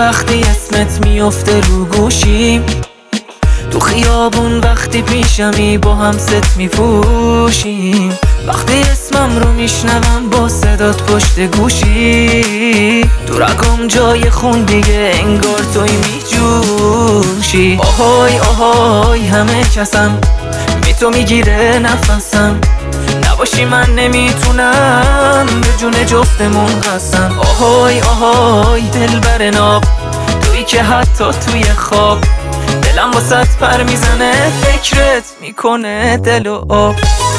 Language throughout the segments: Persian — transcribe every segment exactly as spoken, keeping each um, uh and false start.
وقتی اسمت میفته رو گوشیم، تو خیابون وقتی پیشمی با هم ست میپوشیم، وقتی اسمم رو میشنوم با صدات پشت گوشی، تو رگم جای خون دیگه انگار توی میجوشی. آهای آهای همه کسم بی تو میگیره نفسم، نباشی من نمیتونم به جون جفتمون قسم. آهای آهای دلبر ناب، تویی که حتی توی خواب دلم واسط پر میزنه، فکرت میکنه دل و آب.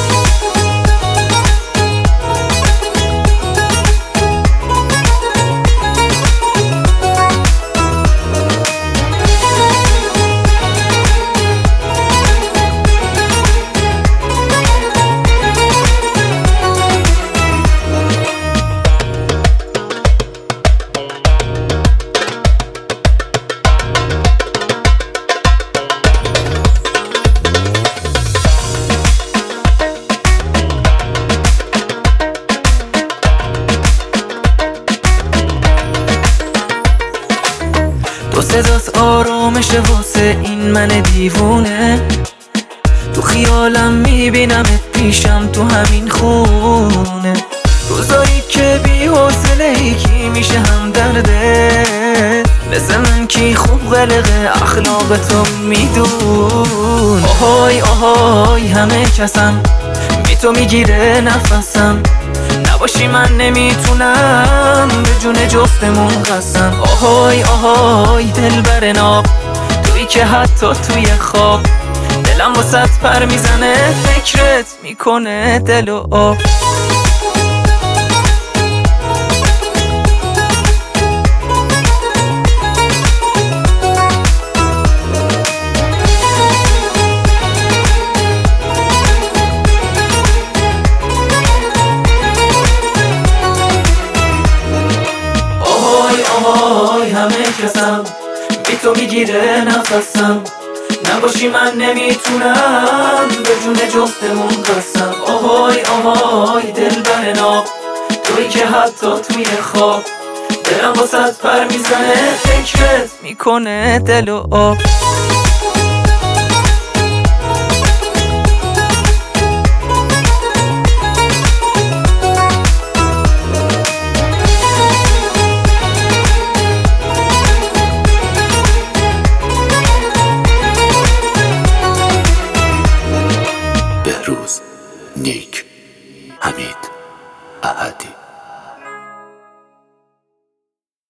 تو صدات آرامشه واسه این من دیوونه، تو خیالم میبینمت پیشم تو همین خونه، روزایی که بی حوصله ای کی میشه هم درده، مثل من کی خوب غلقه اخلاق تو میدون. آهای آهای همه کسم بی تو میگیره نفسم، نباشی من نمیتونم به جون جفتمون قسم. آهای آهای دلبر ناب، تویی که حتی توی خواب دلم واسط پر میزنه، فکرت میکنه دل و آب. آهای همه کسم بی تو میگیره نفسم، نباشی من نمیتونم به جون جفتمون قسم. آهای آهای دلبر ناب، تویی که حتی توی خواب دلم واسط پر میزنه، فکرت میکنه دل و آب. بهروز، نیک، حمید، احدی.